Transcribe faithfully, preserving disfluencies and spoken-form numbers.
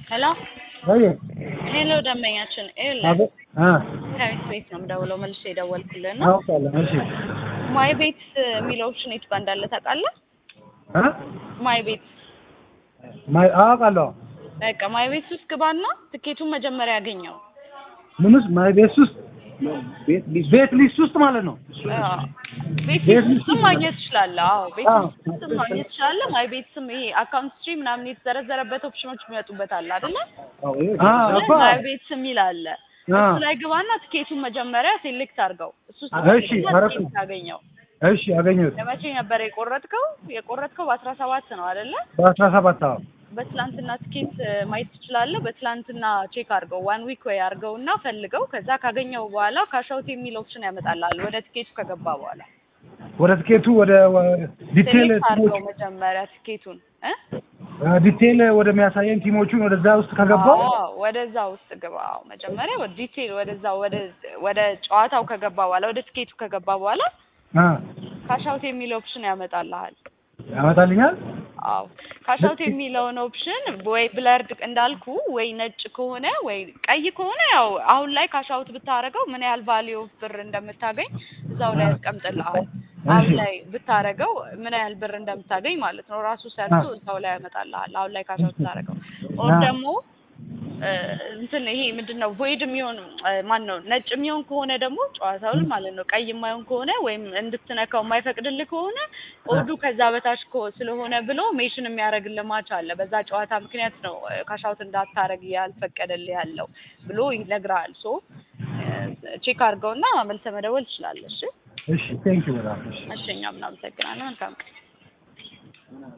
Hello? አይ ሄሎ ደመኛችን ኤል አበ አ ከቤት ቤት ነው የምደውለው መልሼ የደወልኩልህና አውቃለሁ እሺ ማይ ቤት የሚለው ኦፕሽን የት ጋር እንዳለ ታውቃለህ? አ ማይ ቤት ማይ አውቃለሁ በቃ ማይ ቤት ውስጥ ግባና ትኬቱን መጀመሪያ ያገኘው ምንስ ማይ ቤት ውስጥ ቤት ሊስት ቤት ሊስት ውስጥ ማለት ነው አዎ ቤት ውስጥ ማግኘት ትችላለህ አዎ ቤት ውስጥ ማግኘት ትችላለህ ማይ ቤትም ይሄ አካውንት ስትሪም ምናምን የተዘረዘረበት ኦፕሽኖች የሚመጡበት አለ አይደለ አዎ ማይ ቤት የሚል አለ እሱ ላይ ግባና ትኬቱን መጀመሪያ ሴሌክት አድርገው እሱ እሺ አረፍ ታገኘው እሺ አገኘሁት ለመቼ ነበር የቆረጥከው የቆረጥከው በአስራ ሰባት ነው አይደለ በአስራ ሰባት አዎ በትላንትና ትኬት ማየት ትችላለህ በትላንትና ቼክ አድርገው ዋን ዊክ ወይ አድርገውና ፈልገው ከዛ ካገኘው በኋላ ካሻውት የሚል ኦፕሽን ያመጣልሃል ወደ ትኬቱ ከገባ በኋላ ወደ ትኬቱ ወደ ዲቴል አድርገው መጀመሪያ ትኬቱን እ ዲቴል ወደ የሚያሳየን ቲሞቹን ወደዛ ውስጥ ከገባው አዎ ወደዛ ውስጥ ገባው መጀመሪያ ወደ ዲቴል ወደዛ ወደ ወደ ጨዋታው ከገባ በኋላ ወደ ትኬቱ ከገባ በኋላ አ ካሻውት የሚል ኦፕሽን ያመጣልሃል ያመጣልኛል አዎ ካሻውት የሚለውን ኦፕሽን ወይ ብለርድ እንዳልኩ ወይ ነጭ ከሆነ ወይ ቀይ ከሆነ ያው አሁን ላይ ካሻውት ብታረገው ምን ያህል ቫልዩ ኦፍ ብር እንደምታገኝ እዛው ላይ ያስቀምጥልሃል አሁን ላይ ብታረገው ምን ያህል ብር እንደምታገኝ ማለት ነው ራሱ ሰርቶ እዛው ላይ ያመጣልሃል አሁን ላይ ካሻውት ብታረገው ኦር ደግሞ እንትን ይሄ ምንድነው ቮይድ የሚሆን ማን ነው ነጭ የሚሆን ከሆነ ደግሞ ጨዋታውን ማለት ነው ቀይ የማይሆን ከሆነ ወይም እንድትነካው የማይፈቅድልህ ከሆነ ኦዱ ከዛ በታች ስለሆነ ብሎ ሜሽን የሚያደርግልህ ማች አለ በዛ ጨዋታ ምክንያት ነው ካሻውት እንዳታረግ ያልፈቀደልህ ያለው ብሎ ይነግራል ሶ ቼክ አድርገውና መልሰህ መደወል ትችላለህ እሺ እሺ ቴንክ ዩ በጣም እሺ እኛም እናመሰግናለን መልካም